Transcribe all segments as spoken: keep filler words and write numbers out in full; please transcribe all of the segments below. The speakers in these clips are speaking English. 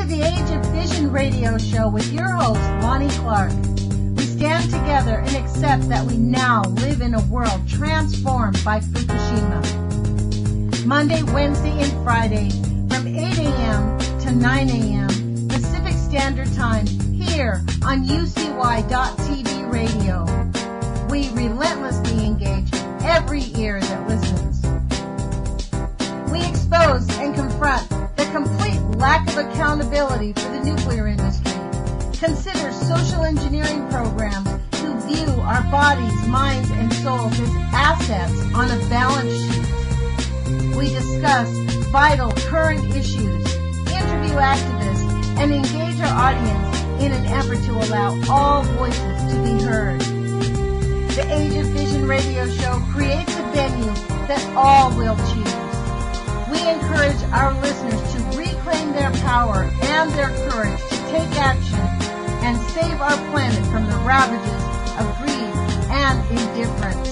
the Age of Vision radio show with your host, Lonnie Clark. We stand together and accept that we now live in a world transformed by Fukushima. Monday, Wednesday, and Friday from eight a.m. to nine a.m. Pacific Standard Time here on U C Y dot T V radio. We relentlessly engage every ear that listens. We expose and confront the complete lack of accountability for the nuclear industry. Consider social engineering programs who view our bodies, minds, and souls as assets on a balance sheet. We discuss vital current issues, interview activists, and engage our audience in an effort to allow all voices to be heard. The Age of Vision radio show creates a venue that all will choose. We encourage our listeners to reclaim their power and their courage to take action and save our planet from the ravages of greed and indifference.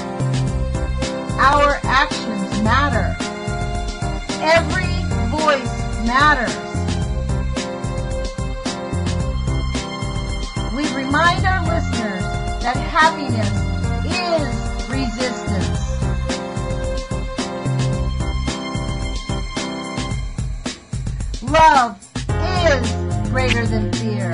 Our actions matter. Every voice matters. We remind our listeners that happiness is resistance. Love is greater than fear.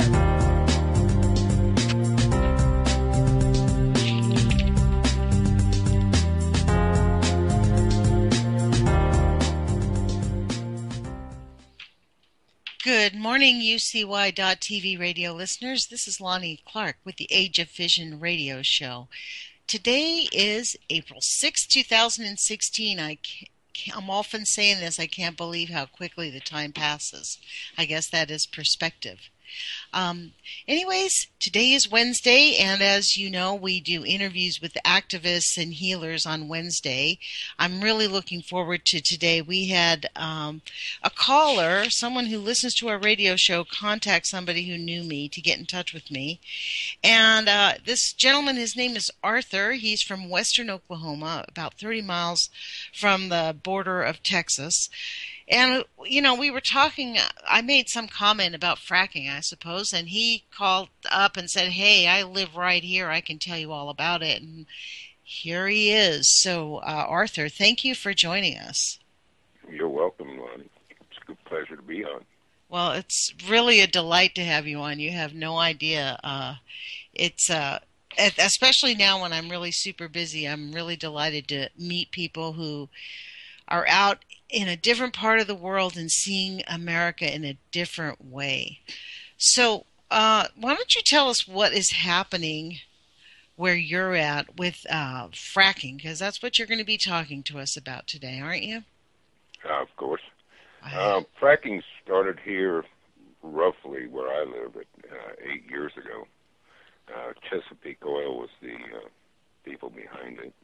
Good morning, U C Y dot T V radio listeners. This is Lonnie Clark with the Age of Vision radio show. Today is April sixth, two thousand sixteen. I can't I'm often saying this, I can't believe how quickly the time passes. I guess that is perspective. Um, anyways, today is Wednesday, and as you know, we do interviews with activists and healers on Wednesday. I'm really looking forward to today. We had um, a caller, someone who listens to our radio show, contact somebody who knew me to get in touch with me. And uh, this gentleman, his name is Arthur. He's from western Oklahoma, about thirty miles from the border of Texas. And, you know, we were talking, I made some comment about fracking, I suppose, and he called up and said, hey, I live right here. I can tell you all about it. And here he is. So, uh, Arthur, thank you for joining us. You're welcome, Lonnie. It's a good pleasure to be on. Well, it's really a delight to have you on. You have no idea. Uh, it's uh, especially now when I'm really super busy, I'm really delighted to meet people who are out in a different part of the world and seeing America in a different way. So uh, why don't you tell us what is happening where you're at with uh, fracking, because that's what you're going to be talking to us about today, aren't you? Uh, of course. Uh, fracking started here roughly where I live at uh, eight years ago. Uh, Chesapeake Oil was the uh, people behind it.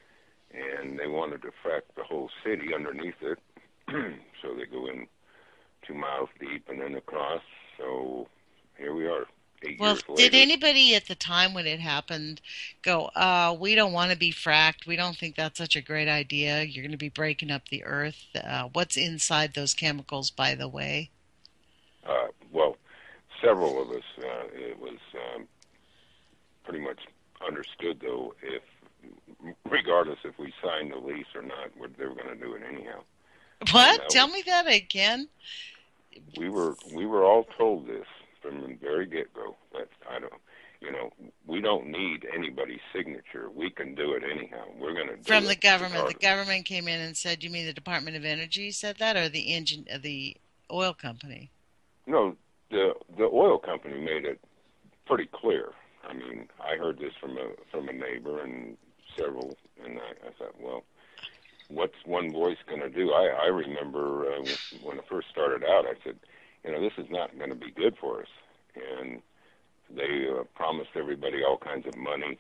And they wanted to frack the whole city underneath it, so they go in two miles deep and then across. So here we are, eight well, years later. Did anybody at the time when it happened go, uh, we don't want to be fracked, we don't think that's such a great idea, you're going to be breaking up the earth? Uh, what's inside those chemicals, by the way? Uh, well, several of us, uh, it was um, pretty much understood, though, if regardless if we signed the lease or not, they were going to do it anyhow. What? Tell was, me that again. We were we were all told this from the very get-go. But I don't, you know, we don't need anybody's signature. We can do it anyhow. We're going to do from it the government. regardless. The government came in and said, "You mean the Department of Energy said that, or the engine, uh, the oil company?" No, the the oil company made it pretty clear. I mean, I heard this from a from a neighbor and several, and I, I thought, well, what's one voice going to do? I, I remember uh, when it first started out, I said, you know, this is not going to be good for us. And they uh, promised everybody all kinds of money,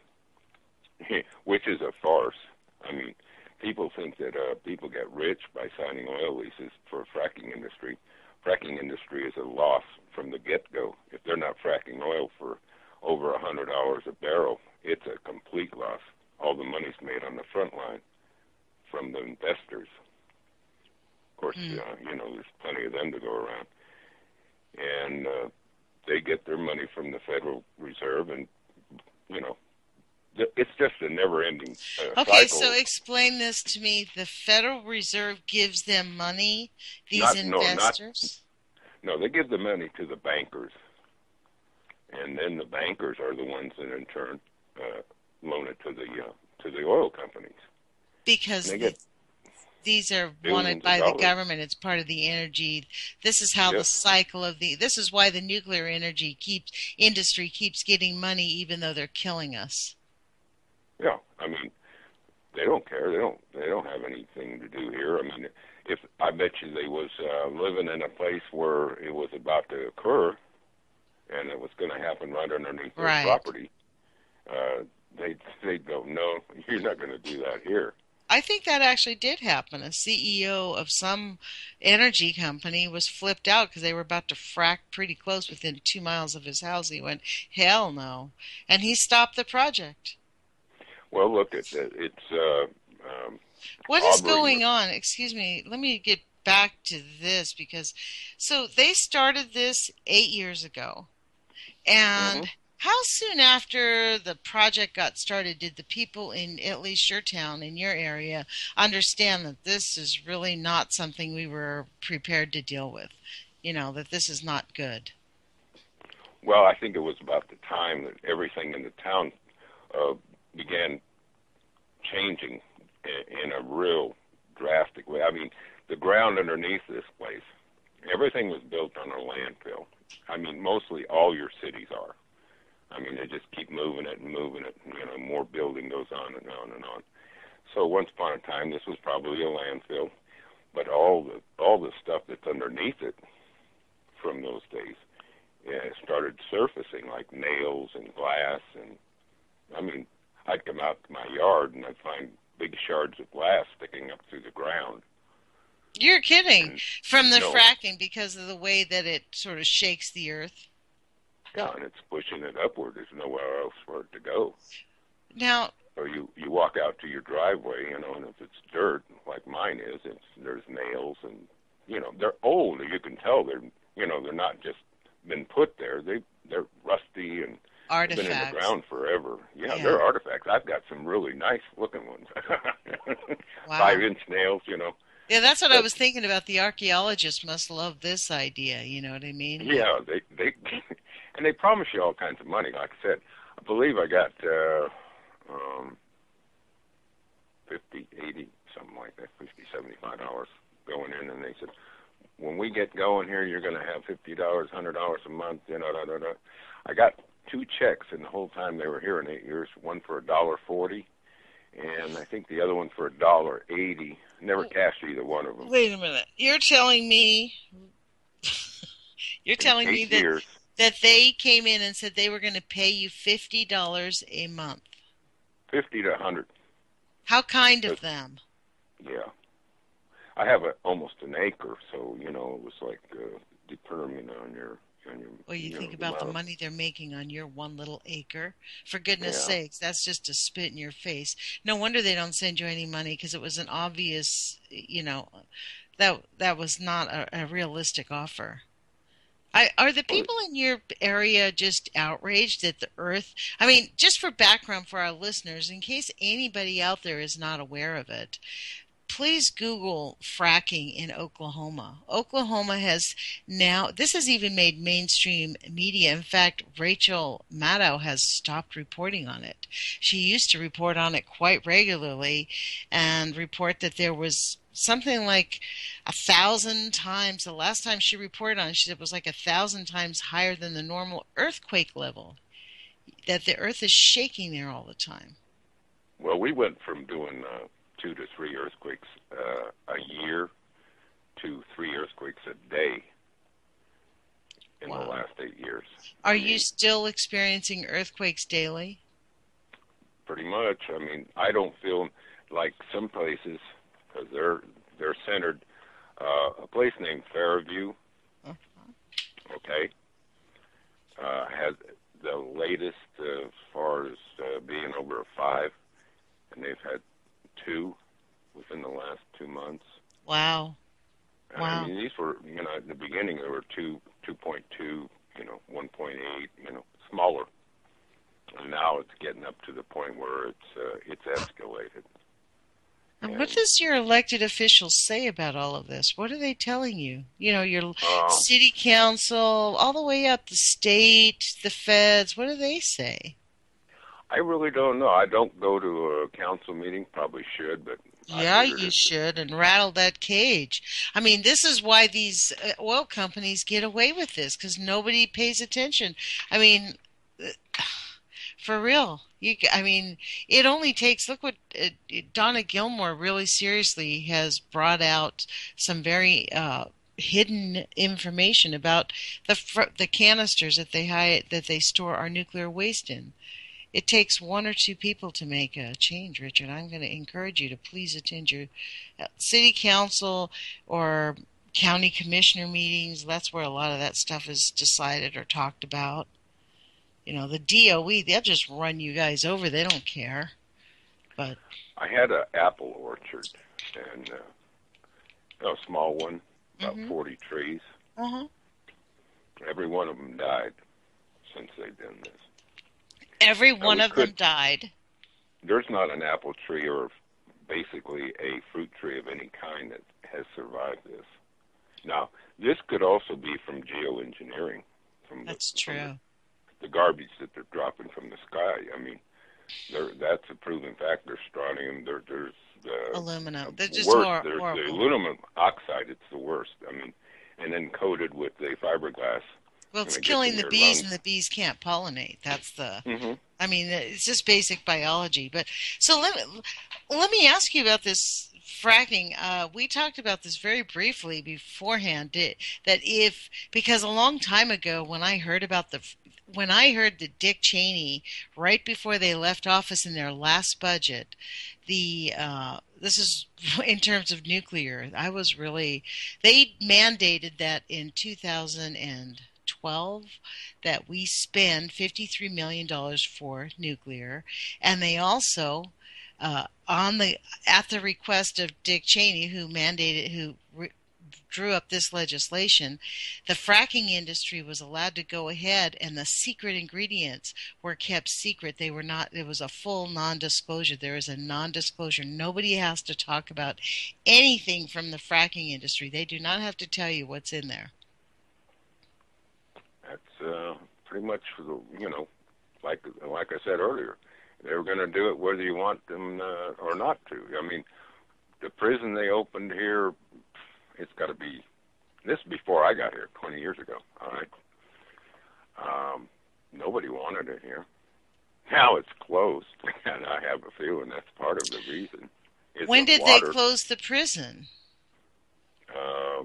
which is a farce. I mean, people think that uh, people get rich by signing oil leases for fracking industry. Fracking industry is a loss from the get-go. If they're not fracking oil for over one hundred dollars a barrel, it's a complete loss. All the money's made on the front line from the investors. Of course, mm. uh, you know, there's plenty of them to go around. and uh, they get their money from the Federal Reserve, and you know, it's just a never-ending uh, Okay, cycle. so explain this to me. The Federal Reserve gives them money, these Not, investors? No, not, no, they give the money to the bankers, and then the bankers are the ones that in turn uh, loan it to the uh, to the oil companies. Because they get these are wanted by the government. It's part of the energy. This is how yes. the cycle of the. This is why the nuclear energy keeps industry keeps getting money, even though they're killing us. Yeah, I mean, they don't care. They don't. They don't have anything to do here. I mean, if I bet you they was uh, living in a place where it was about to occur, and it was going to happen right underneath their right. property, uh, they they go, no, you're not going to do that here. I think that actually did happen. A C E O of some energy company was flipped out because they were about to frack pretty close within two miles of his house. He went, hell no. And he stopped the project. Well, look, it's, it's uh, um, what is going on? Excuse me. Let me get back to this because, so they started this eight years ago. And mm-hmm. how soon after the project got started did the people in at least your town, in your area, understand that this is really not something we were prepared to deal with? You know, that this is not good. Well, I think it was about the time that everything in the town uh, began changing in, in a real drastic way. I mean, the ground underneath this place, everything was built on a landfill. I mean, mostly all your cities are. I mean, they just keep moving it and moving it, and, you know, more building goes on and on and on. So once upon a time, this was probably a landfill, but all the all the stuff that's underneath it from those days yeah, started surfacing, like nails and glass. And, I mean, I'd come out to my yard, and I'd find big shards of glass sticking up through the ground. You're kidding. And, from the no, fracking, because of the way that it sort of shakes the earth. Yeah, and it's pushing it upward. There's nowhere else for it to go. Now, or you you walk out to your driveway, you know, and if it's dirt like mine is, it's there's nails, and you know they're old. You can tell they're you know they're not just been put there. They they're rusty and artifacts. Been in the ground forever. Yeah, yeah, they're artifacts. I've got some really nice looking ones. Wow. Five inch nails, you know. Yeah, that's what but, I was thinking about. The archaeologists must love this idea. You know what I mean? Yeah, they they. And they promise you all kinds of money. Like I said, I believe I got uh, um, fifty, eighty, something like that, fifty, seventy-five dollars going in. And they said, when we get going here, you're going to have fifty dollars, one hundred dollars a month. You know, da, da, da. I got two checks in the whole time they were here in eight years. One for a dollar forty, and I think the other one for a dollar eighty. Never cashed either one of them. Wait a minute. You're telling me? You're telling me that. Years. That they came in and said they were going to pay you fifty dollars a month. Fifty to a hundred. How kind of them. Yeah. I have a, almost an acre, so, you know, it was like uh, determined on your... On your well, you, you think know, about the of, money they're making on your one little acre. For goodness yeah. sakes, that's just a spit in your face. No wonder they don't send you any money, because it was an obvious, you know, that that was not a, a realistic offer. I, are the people in your area just outraged that the earth, I mean, just for background for our listeners, in case anybody out there is not aware of it, please Google fracking in Oklahoma. Oklahoma has now, this has even made mainstream media. In fact, Rachel Maddow has stopped reporting on it. She used to report on it quite regularly and report that there was something like a thousand times. The last time she reported on it, she said it was like a thousand times higher than the normal earthquake level, that the earth is shaking there all the time. Well, we went from doing uh, two to three earthquakes uh, a year to three earthquakes a day in wow. the last eight years. Are I mean, you still experiencing earthquakes daily? Pretty much. I mean, I don't feel like some places, because they're they're centered. Uh, a place named Fairview, uh-huh. okay, uh, has the latest uh, as far as uh, being over a five, and they've had two within the last two months. Wow. And wow. I mean, these were, you know, at the beginning there were two two point two, you know, one point eight, you know, smaller. And now it's getting up to the point where it's uh, it's escalated. And And, what does your elected officials say about all of this? What are they telling you? You know, your um, city council, all the way up the state, the feds, what do they say? I really don't know. I don't go to a council meeting. Probably should, but Yeah, I figured you it, should, and rattle that cage. I mean, this is why these uh, oil companies get away with this, because nobody pays attention. I mean, uh, for real. You, I mean, it only takes. Look what uh, Donna Gilmore really seriously has brought out some very uh, hidden information about the fr- the canisters that they hide, that they store our nuclear waste in. It takes one or two people to make a change, Richard. I'm going to encourage you to please attend your city council or county commissioner meetings. That's where a lot of that stuff is decided or talked about. You know, the D O E, they'll just run you guys over. They don't care. But I had an apple orchard, and uh, a small one, about Mhm. forty trees. uh-huh. Every one of them died since they've done this. every Now, one we of them could- died. There's not an apple tree or basically a fruit tree of any kind that has survived this. Now, this could also be from geoengineering. From That's the, from true. the, the garbage that they're dropping from the sky. I mean, there, that's a proven fact. There's strontium. There, there's the Aluminum. uh, They're just worst. hor- There's the horrible. aluminum oxide. It's the worst. I mean, and then coated with the fiberglass. Well, it's when it gets killing in the your bees, lungs. and the bees can't pollinate. That's the. Mm-hmm. I mean, it's just basic biology. But so let let me ask you about this fracking. Uh, we talked about this very briefly beforehand. That that if because a long time ago when I heard about the when I heard that Dick Cheney right before they left office in their last budget, the uh, this is in terms of nuclear. I was really they mandated that in two thousand twelve that we spend fifty-three million dollars for nuclear, and they also uh, on the at the request of Dick Cheney, who mandated who re, drew up this legislation, the fracking industry was allowed to go ahead, and the secret ingredients were kept secret. They were not. It was a full non-disclosure. There is a non-disclosure. Nobody has to talk about anything from the fracking industry. They do not have to tell you what's in there. That's uh, pretty much, you know, like like I said earlier, they were going to do it whether you want them uh, or not to. I mean, the prison they opened here, it's got to be, this is before I got here, twenty years ago, all right? Um, nobody wanted it here. Now it's closed, and I have a feeling that's part of the reason. It's When the did water. they close the prison? Uh,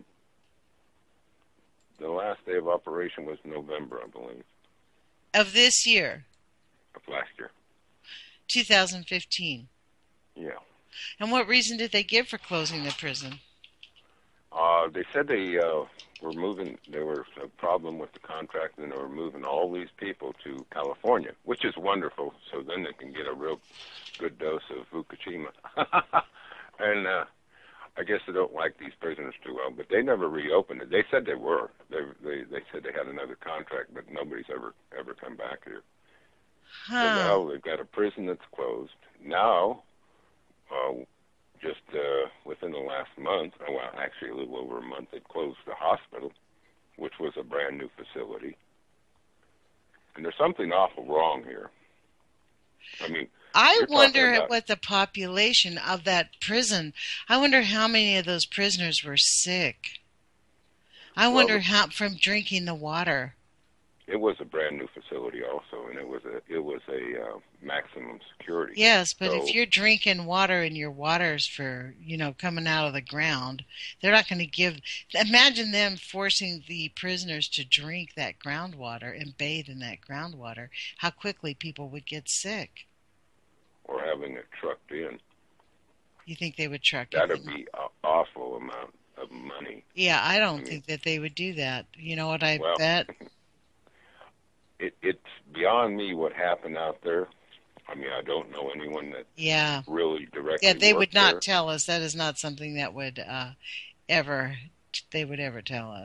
the last day of operation was November, I believe, Of this year, of last year. two thousand fifteen. Yeah. And what reason did they give for closing the prison? Uh, they said they uh, were moving, there was a problem with the contract, and they were moving all these people to California, which is wonderful, so then they can get a real good dose of Fukushima. and uh, I guess they don't like these prisoners too well, but they never reopened it. They said they were. They they, they said they had another contract, but nobody's ever, ever come back here. So Huh. now they've got a prison that's closed. Now, uh, just uh, within the last month, oh, well, actually a little over a month, they closed the hospital, which was a brand new facility. And there's something awful wrong here. I mean, I you're talking wonder about- what the population of that prison, I wonder how many of those prisoners were sick. I Well, wonder the- how from drinking the water. it was a brand new facility also, and it was a it was a uh, maximum security. Yes, but So- if you're drinking water and your water's for, you know, coming out of the ground, they're not going to give, imagine them forcing the prisoners to drink that groundwater and bathe in that groundwater, how quickly people would get sick. Or having it trucked in. You think they would truck it That'd in? be an awful amount of money. Yeah, I don't I mean- think that they would do that. You know what I Well, bet? It, it's beyond me what happened out there. I mean, I don't know anyone that Yeah. really directly Yeah, they would worked not there. tell us. That is not something that would uh, ever, they would ever tell us.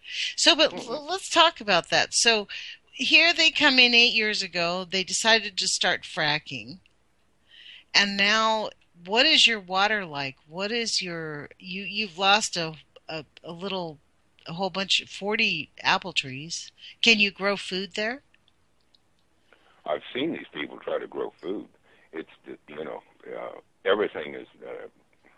So, but Mm-mm. l- let's talk about that. So, here they come in eight years ago. They decided to start fracking, and now, what is your water like? What is your you? You've lost a a, a little, a whole bunch, forty apple trees. Can you grow food there? I've seen these people try to grow food. It's you know uh, everything is uh,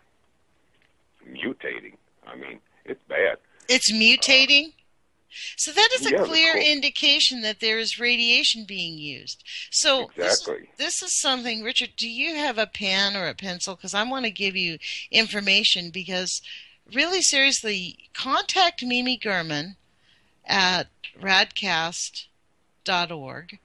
mutating. I mean, it's bad. It's Uh, mutating. So that is a yeah, the clear cool. indication that there is radiation being used. So this is Exactly. this is something, Richard. Do you have a pen or a pencil? Because I want to give you information. Because really, seriously, contact Mimi Gurman at radcast dot org,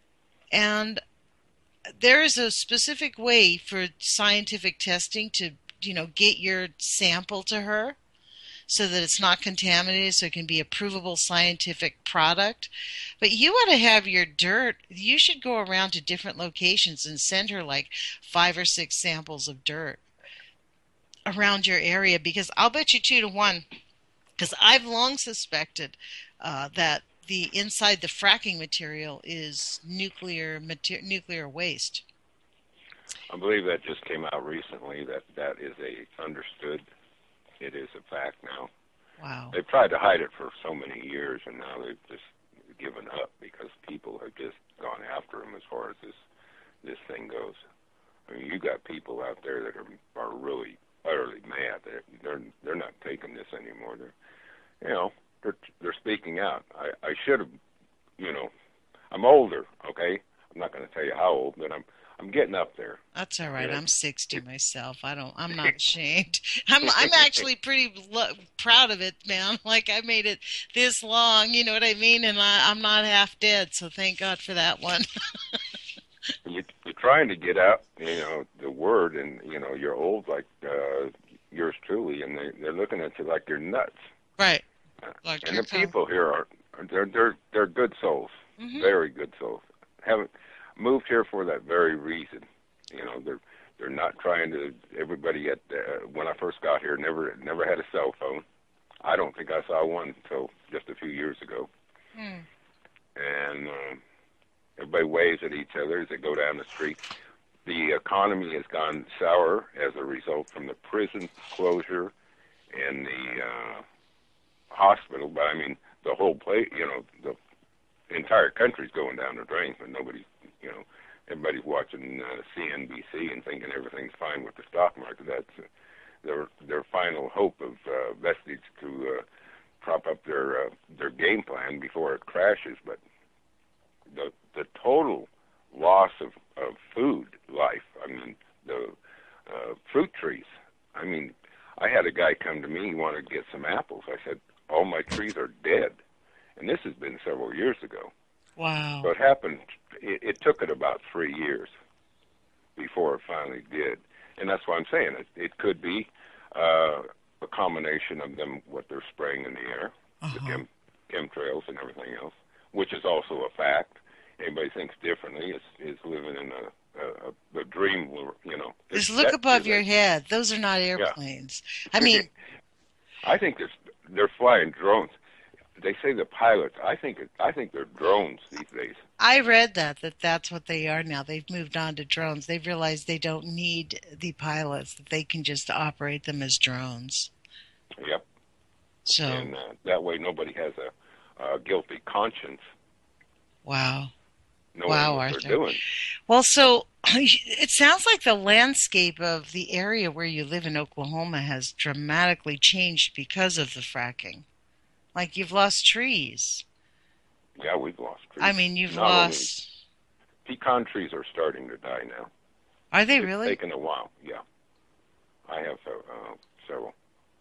and there is a specific way for scientific testing to, you know, get your sample to her so that it's not contaminated, so it can be a provable scientific product. But you want to have your dirt, you should go around to different locations and send her like five or six samples of dirt around your area, because I'll bet you two to one, because I've long suspected uh, that the inside the fracking material is nuclear mater- nuclear waste. I believe that just came out recently. That that is a understood. It is a fact now. Wow. They've tried to hide it for so many years, and now they've just given up because people have just gone after them as far as this this thing goes. I mean, you got people out there that are are really utterly mad. They're they're, they're not taking this anymore. They're, you know, they're they're speaking out. I I should have, you know, I'm older. Okay, I'm not going to tell you how old, but I'm I'm getting up there. That's all right. You I'm sixty know? myself. I don't. I'm not ashamed. I'm. I'm actually pretty lo- proud of it, man. Like I made it this long. You know what I mean? And I, I'm not half dead. So thank God for that one. you, you're trying to get out, you know, the word, and you know, you're old like uh, yours truly, and they, they're looking at you like you're nuts. Right. Uh, Like and you're the people here are they're they're they're good souls, mm-hmm. very good souls. Haven't moved here for that very reason. You know, they're they're not trying to. Everybody at uh, when I first got here never never had a cell phone. I don't think I saw one until just a few years ago. Hmm. And um, everybody waves at each other as they go down the street. The economy has gone sour as a result from the prison closure and the uh, hospital. But I mean, the whole place, you know, the entire country's going down the drain. But nobody, you know, everybody's watching uh, C N B C and thinking everything's fine with the stock market. That's uh, their their final hope of uh, vestige to uh, prop up their uh, their game plan before it crashes. But the the total loss of, of food life. I mean, the uh, fruit trees. I mean, I had a guy come to me. He wanted to get some apples. I said, all my trees are dead. And this has been several years ago. Wow. So it happened, it, it took it about three years before it finally did. And that's why I'm saying it, it could be uh, a combination of them, what they're spraying in the air, uh-huh. the chem, chemtrails and everything else, which is also a fact. Anybody thinks differently is, is living in a, a, a dream, you know. Just look above your a, head. Those are not airplanes. Yeah. I mean, I think they're, they're flying drones. They say the pilots. I think it, I think they're drones these days. I read that that that's what they are now. They've moved on to drones. They've realized they don't need the pilots; that they can just operate them as drones. Yep. So and uh, that way, nobody has a, a guilty conscience. Wow. Knowing wow, what Arthur. they're doing. Well, so it sounds like the landscape of the area where you live in Oklahoma has dramatically changed because of the fracking. Like you've lost trees. Yeah, we've lost trees. I mean, you've Not lost. Only, pecan trees are starting to die now. Are they it's really? It's taken a while. Yeah, I have uh, several.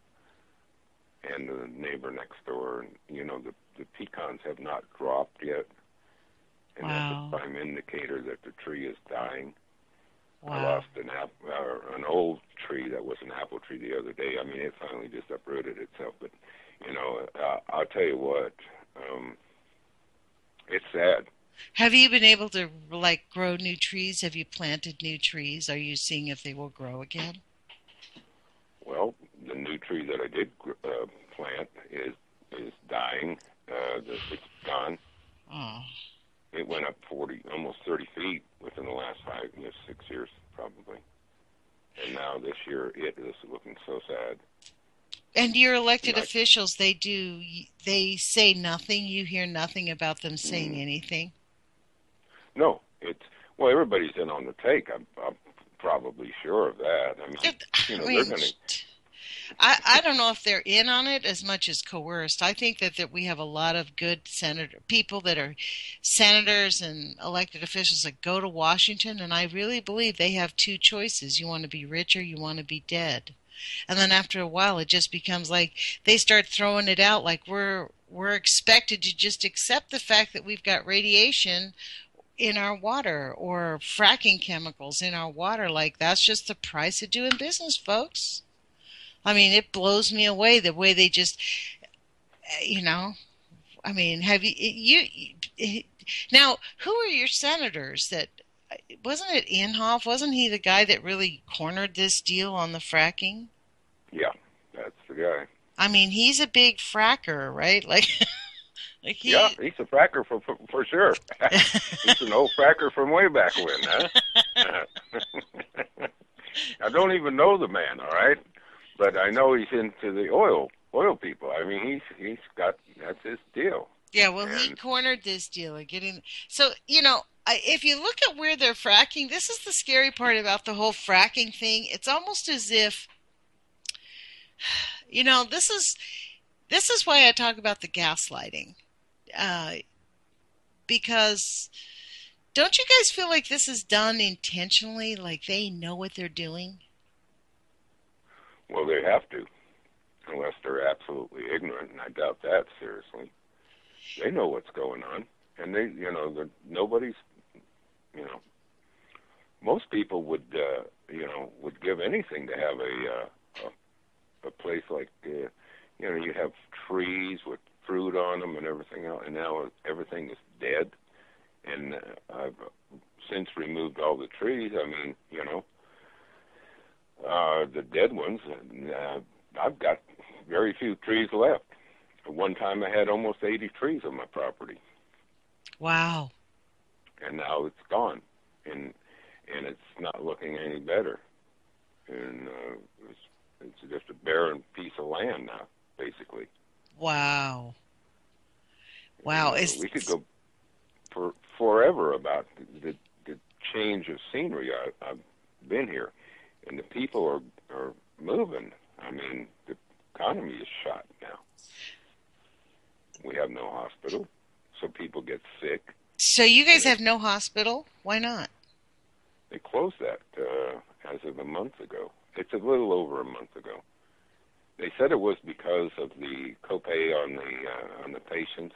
And the neighbor next door, and you know, the the pecans have not dropped yet. And wow. that's a prime indicator that the tree is dying. Wow. I lost an app, uh, an old tree that was an apple tree the other day. I mean, it finally just uprooted itself. But, you know, uh, I'll tell you what, um, it's sad. Have you been able to, like, grow new trees? Have you planted new trees? Are you seeing if they will grow again? Well, the new tree that I did uh, plant is is dying. Uh, the, it's gone. Oh. It went up forty, almost thirty feet within the last five, you know, six years probably. And now this year it is looking so sad. And your elected Like, officials, they do, they say nothing. You hear nothing about them saying mm, anything. No, it's well, everybody's in on the take. I'm, I'm probably sure of that. I mean, it, you know, I mean, they're going to. I, I don't know if they're in on it as much as coerced. I think that, that we have a lot of good senator people that are senators and elected officials that go to Washington, and I really believe they have two choices. You want to be rich or you want to be dead. And then after a while, it just becomes like they start throwing it out like we're we're expected to just accept the fact that we've got radiation in our water or fracking chemicals in our water. Like that's just the price of doing business, folks. I mean, it blows me away the way they just, you know, I mean, have you, you, you now, who are your senators that, wasn't it Inhofe? Wasn't he the guy that really cornered this deal on the fracking? Yeah, that's the guy. I mean, he's a big fracker, right? Like, like he, yeah, he's a fracker for for, for sure. He's an old fracker from way back when, huh? I don't even know the man, all right? But I know he's into the oil oil people. I mean, he's he's got, that's his deal. Yeah, well, and he cornered this deal of getting. So you know, if you look at where they're fracking, this is the scary part about the whole fracking thing. It's almost as if, you know, this is this is why I talk about the gaslighting, uh, because don't you guys feel like this is done intentionally, like they know what they're doing? Well, they have to, unless they're absolutely ignorant, and I doubt that seriously. They know what's going on, and they, you know, the, nobody's, you know, most people would, uh, you know, would give anything to have a uh, a, a place like, uh, you know, you have trees with fruit on them and everything else, and now everything is dead. And uh, I've since removed all the trees. I mean, you know. Uh, the dead ones, uh, I've got very few trees left. At one time I had almost eighty trees on my property. Wow. And now it's gone. And and it's not looking any better. And uh, it's, it's just a barren piece of land now, basically. Wow. Wow. And, uh, we could go for forever about the, the, the change of scenery. I, I've been here. And the people are, are moving. I mean, the economy is shot now. We have no hospital, so people get sick. So you guys have no hospital? Why not? They closed that uh, as of a month ago. It's a little over a month ago. They said it was because of the copay on the uh, on the patients.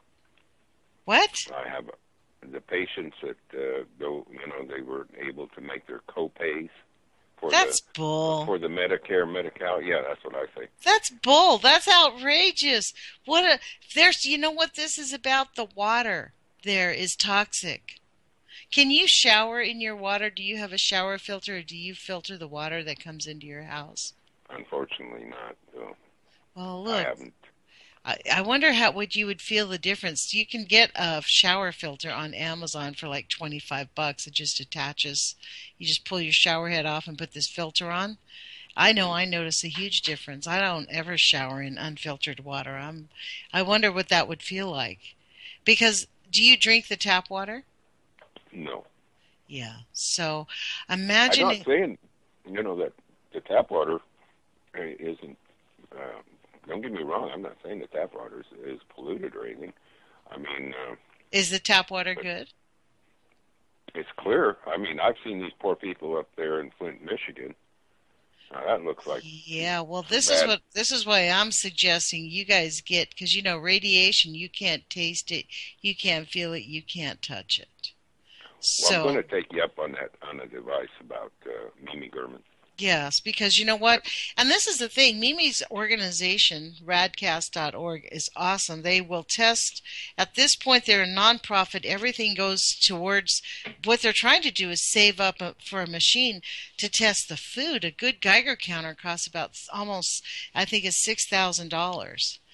What? I have the patients that uh, go. You know, they were able to make their copays. For that's the, bull. For the Medicare, Medi-Cal, yeah, that's what I say. That's bull. That's outrageous. What a there's. You know what this is about? The water there is toxic. Can you shower in your water? Do you have a shower filter, or do you filter the water that comes into your house? Unfortunately, not. So well, look. I haven't. I, I wonder how would you would feel the difference. You can get a shower filter on Amazon for like twenty-five bucks. It just attaches. You just pull your shower head off and put this filter on. I know I notice a huge difference. I don't ever shower in unfiltered water. I'm I wonder what that would feel like. Because do you drink the tap water? No. Yeah. So imagine I'm not saying, you know, that the tap water isn't uh, don't get me wrong. I'm not saying the tap water is, is polluted or anything. I mean, uh, is the tap water good? It's clear. I mean, I've seen these poor people up there in Flint, Michigan. Uh, that looks like yeah. Well, this bad. is what this is why I'm suggesting you guys get, because you know radiation. You can't taste it, you can't feel it, you can't touch it. Well, so I'm going to take you up on that on a device about uh, Mimi Gurman. Yes, because you know what? And this is the thing. Mimi's organization, radcast dot org, is awesome. They will test. At this point, they're a nonprofit. Everything goes towards what they're trying to do is save up a, for a machine to test the food. A good Geiger counter costs about almost, I think, is six thousand dollars.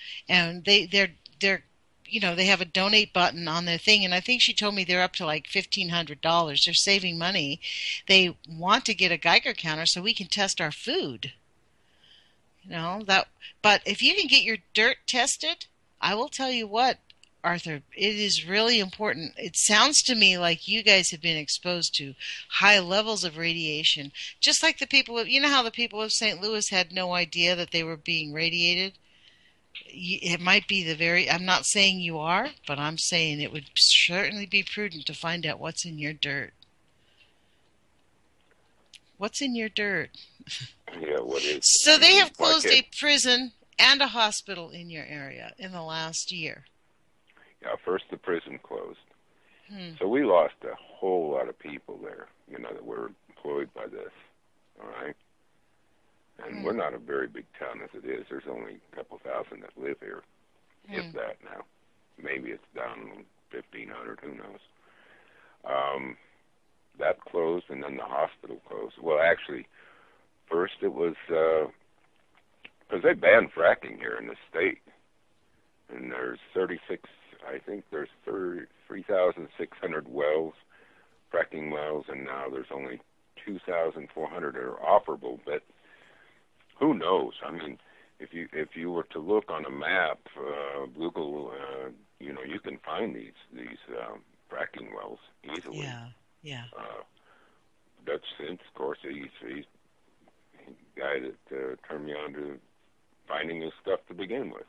and they they're they're you know, they have a donate button on their thing, and I think she told me they're up to like fifteen hundred dollars. They're saving money. They want to get a Geiger counter so we can test our food. You know, that, but if you can get your dirt tested, I will tell you what, Arthur, it is really important. It sounds to me like you guys have been exposed to high levels of radiation, just like the people of, you know how the people of Saint Louis had no idea that they were being radiated? It might be the very, I'm not saying you are, but I'm saying it would certainly be prudent to find out what's in your dirt. What's in your dirt? Yeah, what is? So they have Why closed can't- a prison and a hospital in your area in the last year. Yeah, first the prison closed. Hmm. So we lost a whole lot of people there, you know, that were employed by this, all right? And Hmm. we're not a very big town as it is. There's only a couple thousand that live here, if Hmm. that now. Maybe it's down fifteen hundred, who knows. Um, that closed, and then the hospital closed. Well, actually, first it was, because they banned fracking here in the state. And there's thirty-six, I think there's three thousand six hundred wells, fracking wells, and now there's only two thousand four hundred that are operable. But who knows? I mean, if you if you were to look on a map, uh, Google, uh, you know, you can find these these um, fracking wells easily. Yeah, yeah. Uh, Dutch Since, of course, he's he's the guy that uh, turned me on to finding this stuff to begin with.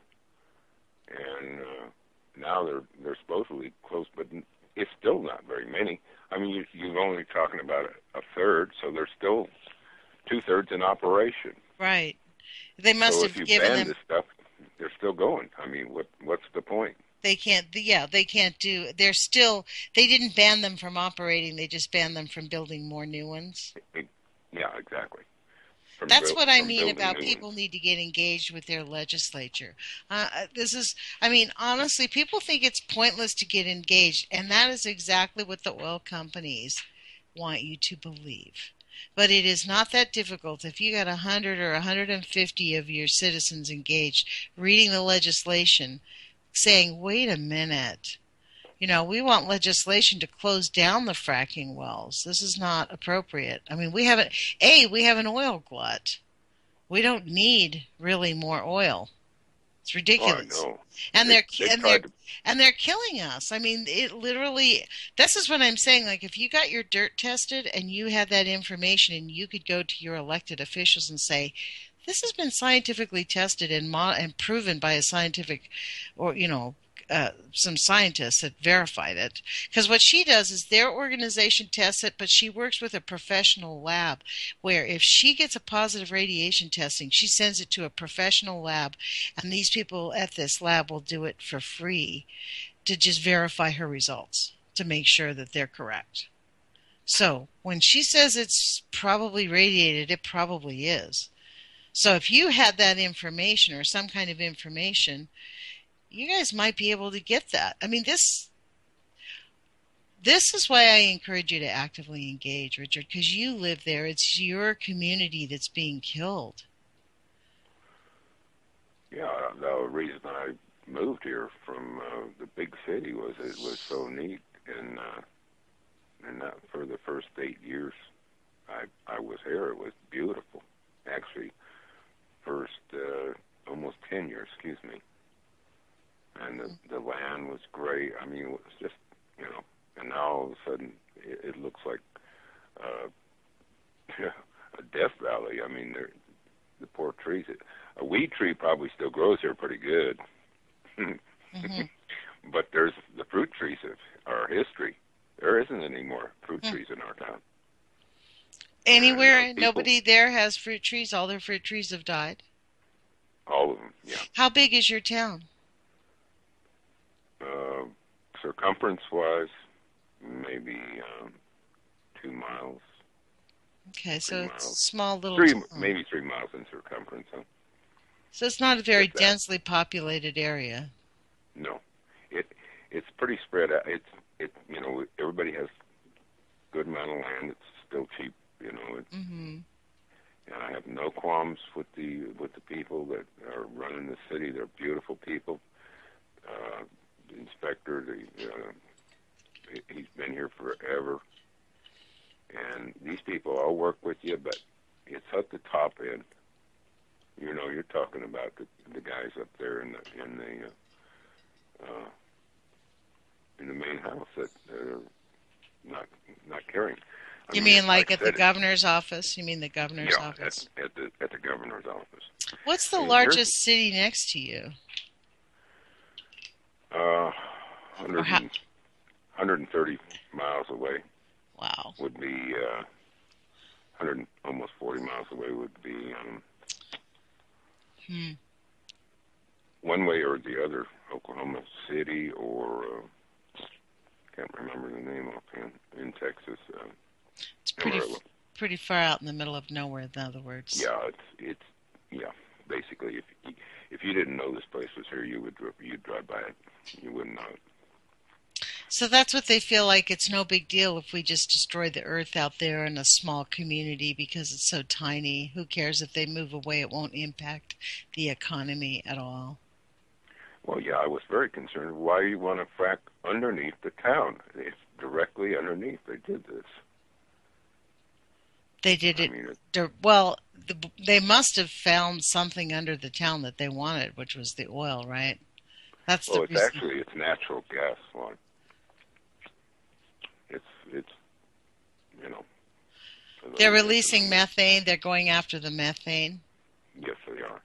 And uh, now they're they're supposedly close, but it's still not very many. I mean, you, you're only talking about a, a third, so there's still two thirds in operation. Right. They must so have if you given ban them. this stuff, they're still going. I mean, what what's the point? They can't. Yeah, they can't do. They're still. They didn't ban them from operating. They just banned them from building more new ones. It, yeah, exactly. From That's build, what I from mean building about new people ones. need to get engaged with their legislature. Uh, this is, I mean, honestly, people think it's pointless to get engaged, and that is exactly what the oil companies want you to believe. But it is not that difficult. If you got one hundred or one hundred fifty of your citizens engaged, reading the legislation, saying, wait a minute, you know, we want legislation to close down the fracking wells. This is not appropriate. I mean, we have a, a we have an oil glut. We don't need really more oil. It's ridiculous. Oh, I know. And They- they're they and tried they're to- and they're killing us. I mean, it literally. This is what I'm saying. Like, if you got your dirt tested and you had that information, and you could go to your elected officials and say, "This has been scientifically tested and mo- and proven by a scientific, or you know." Uh, some scientists that verified it, because what she does is their organization tests it, but she works with a professional lab where if she gets a positive radiation testing, she sends it to a professional lab, and these people at this lab will do it for free to just verify her results to make sure that they're correct. So when she says it's probably radiated, it probably is. So if you had that information or some kind of information, you guys might be able to get that. I mean, this this is why I encourage you to actively engage, Richard, because you live there. It's your community that's being killed. Yeah, the reason I moved here from uh, the big city was it was so neat, and uh, and that for the first eight years I I was here, it was beautiful. Actually, first uh, almost ten years, excuse me. And the, the land was great. I mean, it was just, you know, and now all of a sudden it, it looks like uh, a death valley. I mean, the poor trees. A weed tree probably still grows here pretty good. Mm-hmm. But there's the fruit trees of our history. There isn't any more fruit Hmm. trees in our town. Anywhere, And, uh, people- nobody there has fruit trees. All their fruit trees have died. All of them, yeah. How big is your town? Uh, circumference-wise, maybe um, two miles. Okay, so Three it's a miles. small little Three, town. maybe three miles in circumference. Huh? So it's not a very If that. densely populated area. No, it it's pretty spread out. It's it you know everybody has good amount of land. It's still cheap, you know. It, Mm-hmm. and I have no qualms with the with the people that are running the city. They're beautiful people. Uh, the inspector, the, uh, he's been here forever. And these people all work with you, but it's at the top end. You know, you're talking about the, the guys up there in the in the uh, uh, in the main house that are not not caring. I You mean, mean like, like at the governor's office? You mean the governor's yeah, office? At, at the at the governor's office. What's the And largest city next to you? Uh, one hundred, how- one hundred thirty miles away Wow. would be uh, one hundred, almost forty miles away would be um, Hmm. one way or the other, Oklahoma City or uh, can't remember the name offhand, in Texas. Uh, It's pretty Amarillo. pretty far out in the middle of nowhere, in other words. Yeah, it's it's yeah. Basically, if you, if you didn't know this place was here, you would you'd drive by it. You wouldn't know it. So that's what they feel like. It's no big deal if we just destroy the earth out there in a small community because it's so tiny. Who cares if they move away? It won't impact the economy at all. Well, yeah, I was very concerned. Why you want to frack underneath the town? It's directly underneath. They did this. They did I it. mean, it, dir- Well, the, they must have found something under the town that they wanted, which was the oil, right? That's well, the it's reason. actually it's natural gas line. It's it's you know. They're releasing methane. They're going after the methane. Yes, they are.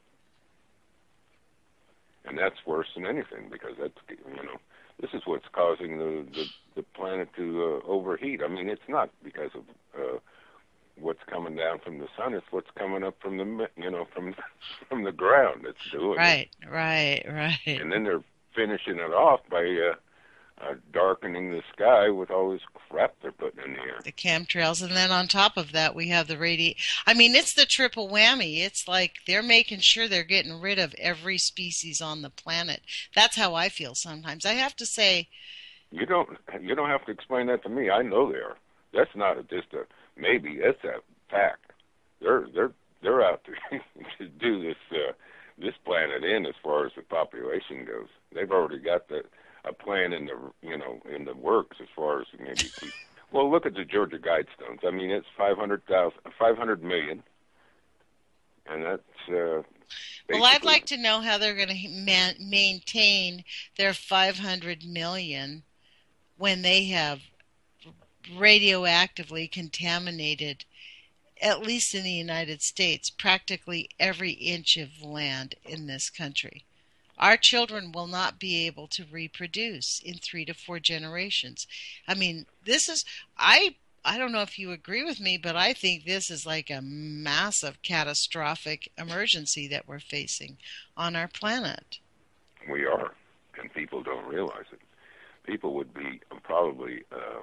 And that's worse than anything because that's, you know, this is what's causing the, the, the planet to uh, overheat. I mean, it's not because of uh, what's coming down from the sun. It's what's coming up from the, you know, from from the ground that's doing Right, it. right, right. And then they're finishing it off by uh, uh, darkening the sky with all this crap they're putting in the air. The chemtrails, and then on top of that, we have the radi. I mean, it's the triple whammy. It's like they're making sure they're getting rid of every species on the planet. That's how I feel sometimes. I have to say, You don't you don't have to explain that to me. I know they are. That's not a, just a maybe. That's a fact. They're they're they're out to to do this uh, this planet in as far as the population goes. They've already got the a plan in the you know in the works as far as maybe. Keep, well, look at the Georgia Guidestones. I mean, it's five hundred thousand, five hundred million, and that's. Uh, well, I'd like to know how they're going to man- maintain their five hundred million when they have radioactively contaminated, at least in the United States, practically every inch of land in this country. Our children will not be able to reproduce in three to four generations. I mean, this is, I I don't know if you agree with me, but I think this is like a massive catastrophic emergency that we're facing on our planet. We are, and people don't realize it. People would be probably, uh,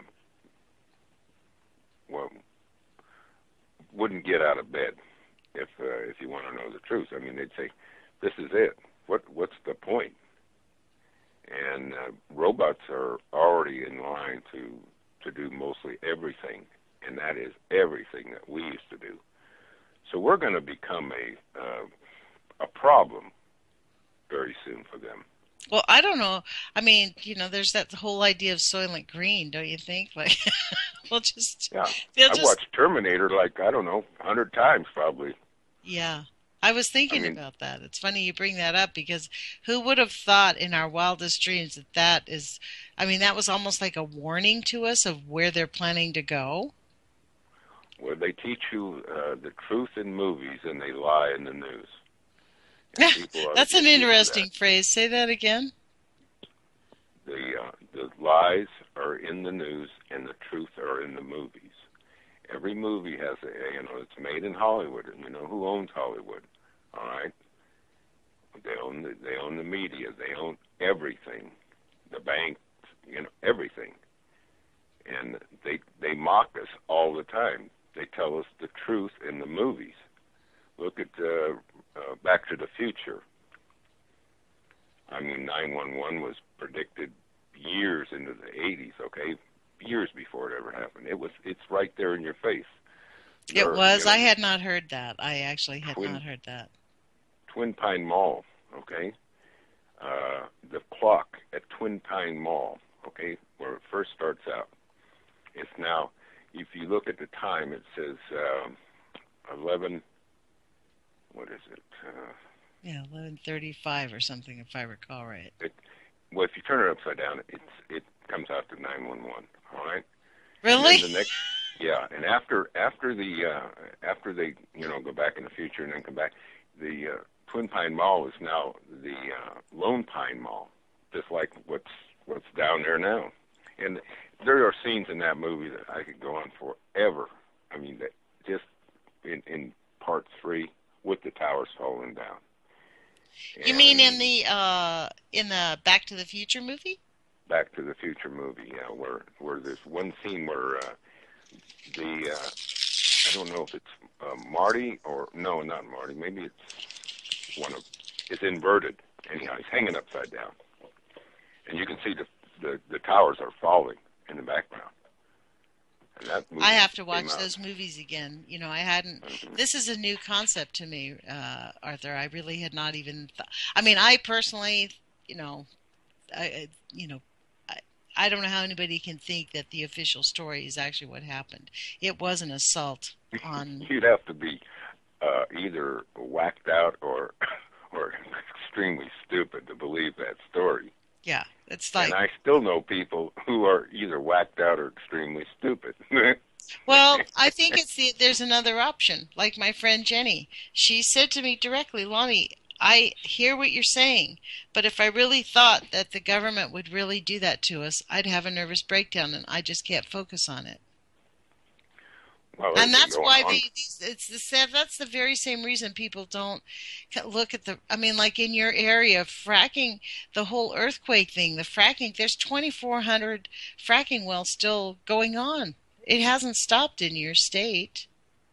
well, wouldn't get out of bed if uh, if you want to know the truth. I mean, they'd say, "This is it. What what's the point?" And uh, robots are already in line to to do mostly everything, and that is everything that we used to do. So we're going to become a uh, a problem very soon for them. Well, I don't know. I mean, you know, there's that whole idea of Soylent Green, don't you think? Like, we'll just Yeah, they'll I just, watched Terminator like I don't know, a hundred times probably. Yeah. I was thinking I mean, about that. It's funny you bring that up because who would have thought in our wildest dreams that that is, I mean, that was almost like a warning to us of where they're planning to go. Well, they teach you uh, the truth in movies and they lie in the news. And people ought to That's get an used to interesting that. phrase. Say that again. The uh, the lies are in the news and the truth are in the movies. Every movie has a, you know, it's made in Hollywood, and you know who owns Hollywood, all right? They own the, they own the media, they own everything, the banks, you know, everything, and they they mock us all the time. They tell us the truth in the movies. Look at uh, uh, Back to the Future. I mean, nine one one was predicted years into the eighties, okay? Years before it ever happened. It was, it's right there in your face. It Or, was. you know, I had not heard that. I actually had Twin- not heard that. Twin Pine Mall, okay, uh, the clock at Twin Pine Mall, okay, where it first starts out, it's now, if you look at the time, it says um, eleven, what is it? Uh, yeah, eleven thirty-five or something, if I recall right. It, well, if you turn it upside down, it's it comes out to nine one one. All right. Really? And then the next, yeah, and after after the uh, after they you know go back in the future and then come back, the uh, Twin Pine Mall is now the uh, Lone Pine Mall, just like what's what's down there now. And there are scenes in that movie that I could go on forever. I mean, that just in in part three with the towers falling down. You And mean in the uh, in the Back to the Future movie? Back to the Future movie, yeah, where where there's one scene where uh, the uh, I don't know if it's uh, Marty or no, not Marty. Maybe it's one of it's inverted. Anyhow, he's hanging upside down, and you can see the the, the towers are falling in the background. And that movie I have to came watch out. those movies again. You know, I hadn't. Mhm. This is a new concept to me, uh, Arthur. I really had not even. Th- I mean, I personally, you know, I, I- you know, I, I don't know how anybody can think that the official story is actually what happened. It was an assault on. You'd have to be uh, either whacked out or or extremely stupid to believe that story. Yeah, it's like. And I still know people who are either whacked out or extremely stupid. Well, I think it's the, there's another option. Like my friend Jenny, she said to me directly, Lonnie, I hear what you're saying, but if I really thought that the government would really do that to us, I'd have a nervous breakdown, and I just can't focus on it. Well, And it's that's going why on. the, these- it's the sad- that's the very same reason people don't look at the. I mean, like in your area, fracking, the whole earthquake thing, the fracking. There's twenty-four hundred fracking wells still going on. It hasn't stopped in your state.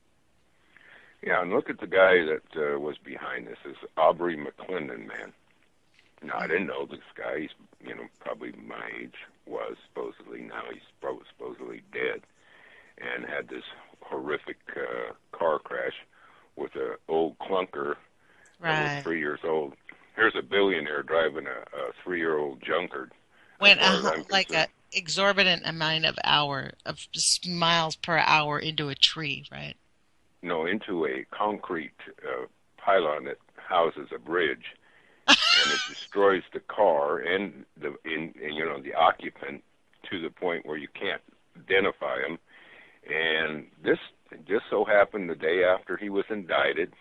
Yeah, and look at the guy that uh, was behind this. This is Aubrey McClendon, man. Now, I didn't know this guy. He's, you know, probably my age was, supposedly. Now he's probably supposedly dead. And had this horrific uh, car crash with an old clunker that Right. was three years old. Here's a billionaire driving a, a three-year-old junkard. Went as far as uh, I'm like concerned. an exorbitant amount of hour of s- miles per hour into a tree, right? No, into a concrete uh, pylon that houses a bridge, and it destroys the car and the in you know the occupant to the point where you can't identify him. And this just so happened the day after he was indicted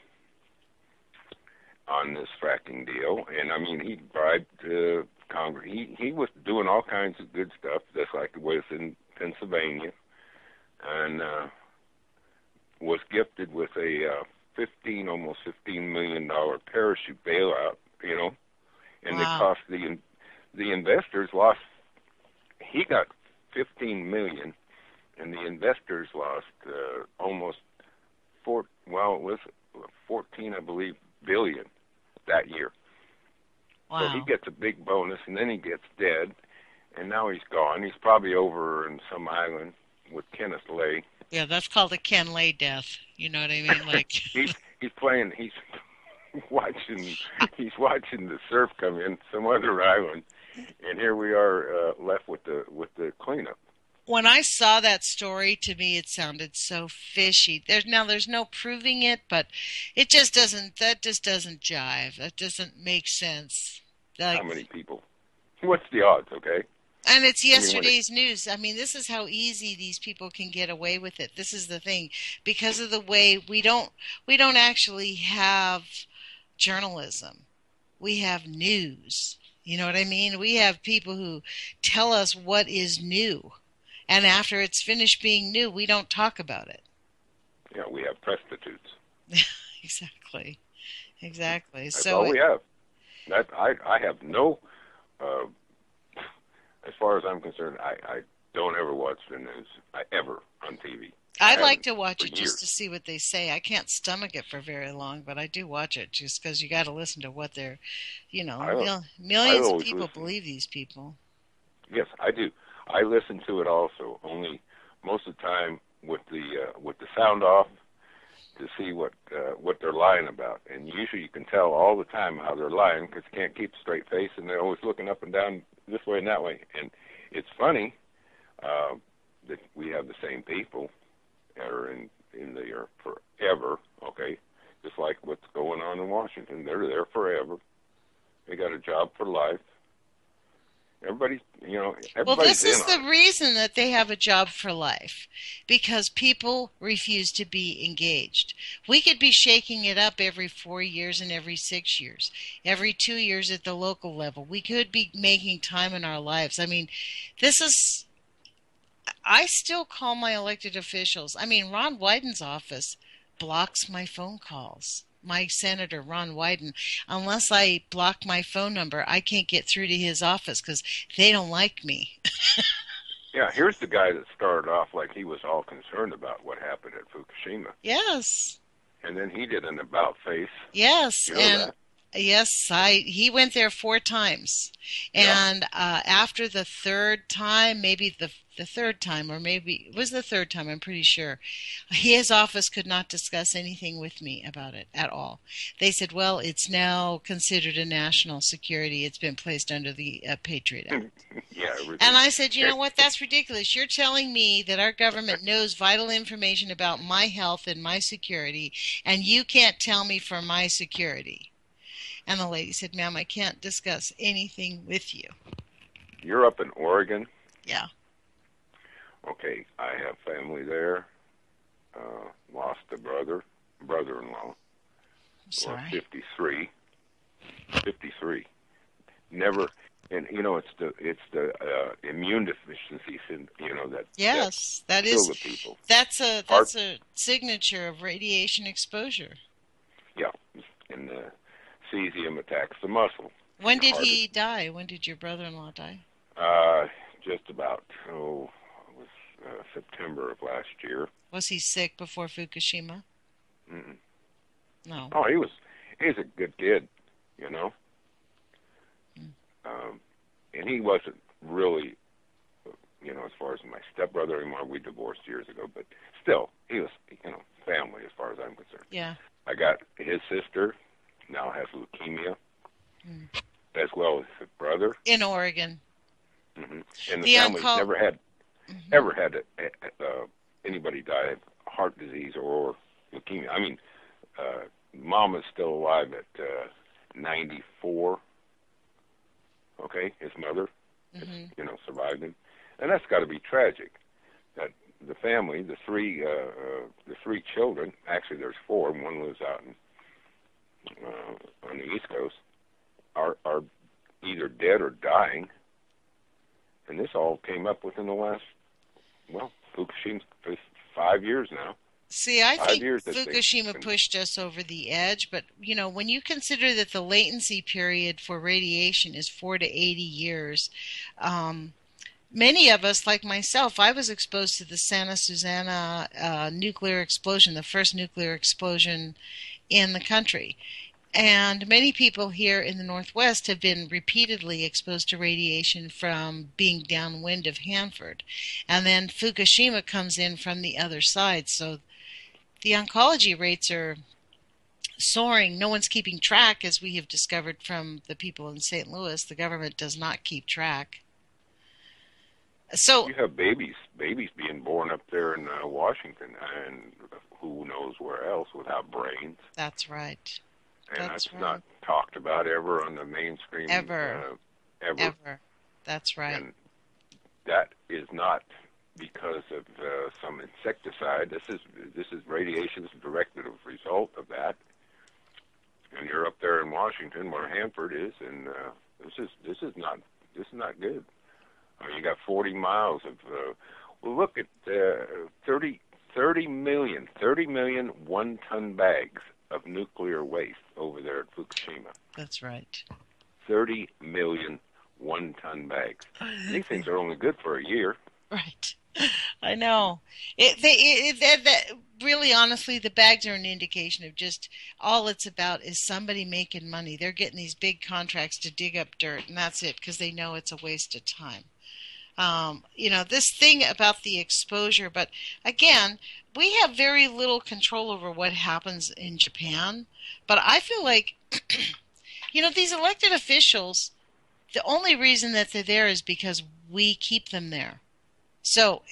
on this fracking deal, and I mean he bribed uh, Congress. He he was doing all kinds of good stuff, just like it was in Pennsylvania, and. Uh, was gifted with a uh, fifteen, almost fifteen million dollar parachute bailout, you know, and they Wow. cost the the investors lost. He got fifteen million, and the investors lost uh, almost four. Well, it was fourteen, I believe, billion that year. Wow. So he gets a big bonus, and then he gets dead, and now he's gone. He's probably over in some island with Kenneth Lay. Yeah, that's called a Ken Lay death. You know what I mean? Like he's he's playing. He's watching. He's watching the surf come in some other island, and here we are uh, left with the with the cleanup. when I saw that story, to me it sounded so fishy. There's now there's no proving it, but it just doesn't. That just doesn't jive. That doesn't make sense. Like, How many people? What's the odds? Okay. and it's I mean, when yesterday's news. I mean, this is how easy these people can get away with it. This is the thing, because of the way we don't we don't actually have journalism. We have news. You know what I mean? We have people who tell us what is new, and after it's finished being new, we don't talk about it. Yeah, we have prostitutes. Exactly, exactly. That's so all we have. That I I have no. Uh, as far as I'm concerned, I, I don't ever watch the news. I ever on T V. I'd I like to haven't watch for it just years. to see what they say. I can't stomach it for very long, but I do watch it just because you got to listen to what they're, you know, I- mil- millions of always people listen. believe these people. Yes, I do. I listen to it also. Only most of the time with the uh, with the sound off, to see what uh, what they're lying about. And usually you can tell all the time how they're lying because you can't keep a straight face, and they're always looking up and down this way and that way. And it's funny uh, that we have the same people that are in, in there forever, okay? Just like what's going on in Washington. They're there forever. They got a job for life. Everybody's, you know, everybody's Well, this is in on the it. reason that they have a job for life, because people refuse to be engaged. We could be shaking it up every four years and every six years, every two years at the local level. We could be making time in our lives. I mean, this is, I still call my elected officials. I mean, Ron Wyden's office blocks my phone calls. My Senator, Ron Wyden, unless I block my phone number, I can't get through to his office because they don't like me. Yeah, here's the guy that started off like he was all concerned about what happened at Fukushima. Yes. And then he did an about face. Yes, You know and that? yes, I he went there four times, Yeah. and uh, after the third time, maybe the the third time, or maybe it was the third time, I'm pretty sure, his office could not discuss anything with me about it at all. They said, "Well, it's now considered a national security; it's been placed under the uh, Patriot Act." Yeah, everything. And I said, you know what, that's ridiculous. You're telling me that our government knows vital information about my health and my security, and you can't tell me for my security. And the lady said, ma'am, I can't discuss anything with you. You're up in Oregon. Yeah. Okay, I have family there. Uh, lost a brother, brother-in-law. I'm sorry. Or fifty-three. fifty-three. Never, and you know, it's the it's the uh, immune deficiency, syn- you know, that Yes, that that kill is, the people. that's a, that's a signature of radiation exposure. Yeah, and the cesium attacks the muscle. When The did heart he die? When did your brother-in-law die? Uh, just about, oh, it was uh, September of last year. Was he sick before Fukushima? Mm-mm. No. Oh, he was, he was a good kid, you know. Mm. Um, and he wasn't really, you know, as far as my stepbrother-in-law, we divorced years ago, but still, he was, you know, family as far as I'm concerned. Yeah. I got his sister, now has leukemia, Mm. as well as his brother. In Oregon. hmm And the, The family's onco- never had Mm-hmm. ever had uh, uh, anybody die of heart disease or leukemia. I mean, uh, Mom is still alive at uh, ninety-four. Okay, his mother, Mm-hmm. you know, survived him, and that's got to be tragic. That the family, the three, uh, uh, the three children. Actually, there's four. One lives out in, uh, on the East Coast. Are are either dead or dying. And this all came up within the last, well, Fukushima's five years now. See, I Five think years that they- Fukushima pushed us over the edge, but, you know, when you consider that the latency period for radiation is four to eighty years, um, many of us, like myself, I was exposed to the Santa Susana uh, nuclear explosion, the first nuclear explosion in the country. And many people here in the Northwest have been repeatedly exposed to radiation from being downwind of Hanford. And then Fukushima comes in from the other side. So the oncology rates are soaring. No one's keeping track, as we have discovered from the people in Saint Louis. The government does not keep track. So You have babies, babies being born up there in uh, Washington, and who knows where else without brains. that's right. And That's that's right. not talked about ever on the mainstream. Ever. Uh, ever. Ever. That's right. And that is not because of uh, some insecticide. This is this is radiation is a directed result of that. And you're up there in Washington, where Hanford is, and uh, this is this is not this is not good. Uh, you got forty miles of. Uh, well, look at uh, thirty, thirty million, thirty million one-ton bags of nuclear waste over there at Fukushima. That's right. thirty million one-ton bags. These things are only good for a year. Right. I know. It, they, it, it, that, really, honestly, the bags are an indication of just all it's about is somebody making money. They're getting these big contracts to dig up dirt, and that's it, because they know it's a waste of time. um, you know, this thing about the exposure. But again, we have very little control over what happens in Japan. But I feel like, you know, these elected officials, the only reason that they're there is because we keep them there. So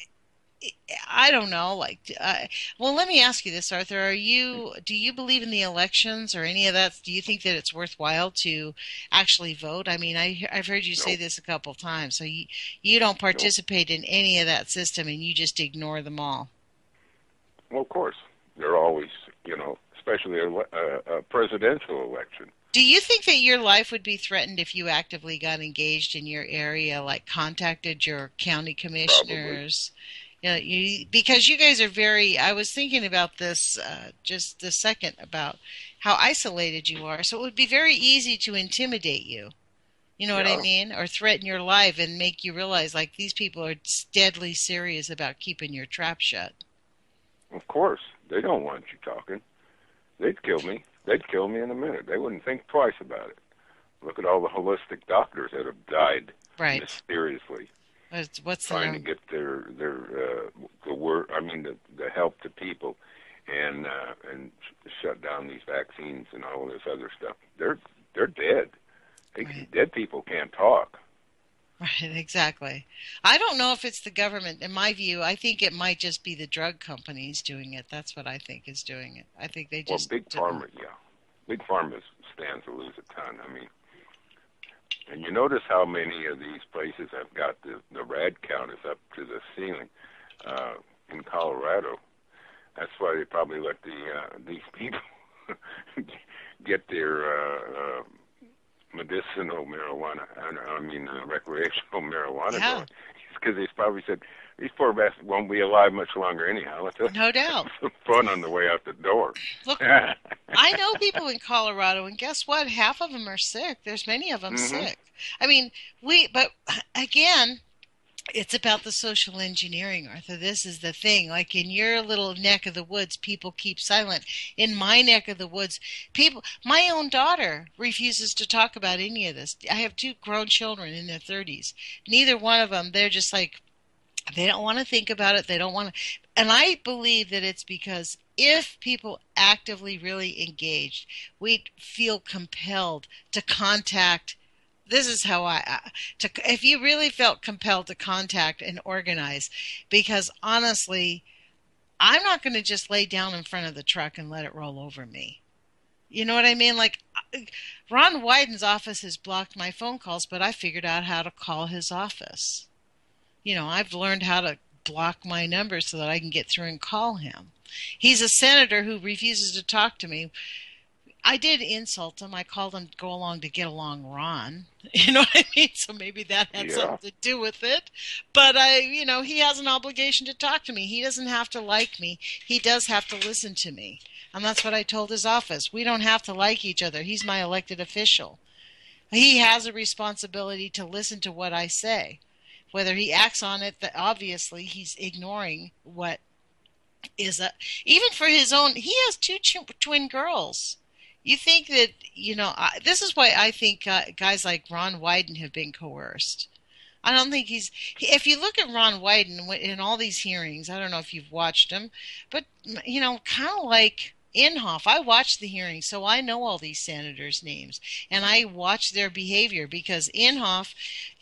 I don't know. Like, uh, well, let me ask you this, Arthur. Are you? Do you believe in the elections or any of that? Do you think that it's worthwhile to actually vote? I mean, I, I've heard you say Nope. this a couple of times. So you you don't participate in any of that system, and you just ignore them all. Well, of course, they're always, you know, especially a, a, a presidential election. Do you think that your life would be threatened if you actively got engaged in your area, like contacted your county commissioners? You know, you, because you guys are very, I was thinking about this uh, just a second about how isolated you are. So it would be very easy to intimidate you. You know Yeah. what I mean? Or threaten your life and make you realize, like, these people are deadly serious about keeping your trap shut. Of course, they don't want you talking. They'd kill me. They'd kill me in a minute. They wouldn't think twice about it. Look at all the holistic doctors that have died Right. mysteriously, What's, what's trying the, to get their their uh, the word. I mean, the, the help to people, and uh, and sh- shut down these vaccines and all this other stuff. They're they're dead. They, Right. Dead people can't talk. Right, exactly. I don't know if it's the government. In my view, I think it might just be the drug companies doing it. That's what I think is doing it. I think they Well, just big didn't- pharma, yeah, big pharma stands to lose a ton. I mean, and you notice how many of these places have got the the rad count is up to the ceiling. Uh, in Colorado, that's why they probably let the uh, these people get their uh, uh, medicinal marijuana. I, I mean, uh, recreational marijuana Yeah. going. Because they probably said these poor bastards won't be alive much longer anyhow. Let's have No doubt. some fun on the way out the door. Look, I know people in Colorado, and guess what? Half of them are sick. There's many of them Mhm. sick. I mean, we, but again, it's about the social engineering, Arthur. This is the thing. Like in your little neck of the woods, people keep silent. In my neck of the woods, people, my own daughter refuses to talk about any of this. I have two grown children in their thirties. Neither one of them, they're just like, they don't want to think about it. They don't want to. And I believe that it's because if people actively really engaged, we'd feel compelled to contact. This is how I, to, if you really felt compelled to contact and organize, because honestly, I'm not going to just lay down in front of the truck and let it roll over me. You know what I mean? Like, Ron Wyden's office has blocked my phone calls, but I figured out how to call his office. You know, I've learned how to block my number so that I can get through and call him. He's a senator who refuses to talk to me. I did insult him. I called him go along to get along Ron. You know what I mean? So maybe that had Yeah. something to do with it. But I, you know, he has an obligation to talk to me. He doesn't have to like me. He does have to listen to me. And that's what I told his office. We don't have to like each other. He's my elected official. He has a responsibility to listen to what I say. Whether he acts on it, that obviously he's ignoring what is a, even for his own, he has two ch- twin girls. You think that, you know, I, this is why I think uh, guys like Ron Wyden have been coerced. I don't think he's, if you look at Ron Wyden in all these hearings, I don't know if you've watched them, but, you know, kind of like Inhofe, I watched the hearings, so I know all these senators' names, and I watch their behavior because Inhofe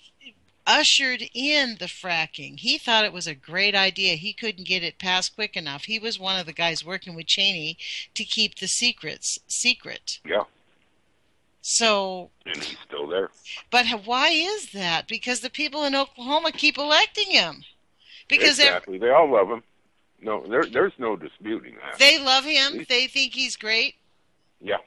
ushered in the fracking. He thought it was a great idea. He couldn't get it passed quick enough. He was one of the guys working with Cheney to keep the secrets secret. Yeah, So, and he's still there. but why is that? Because the people in Oklahoma keep electing him. Because they're- Exactly. They all love him. No, there, there's no disputing that. they love him. They think he's great. Yeah.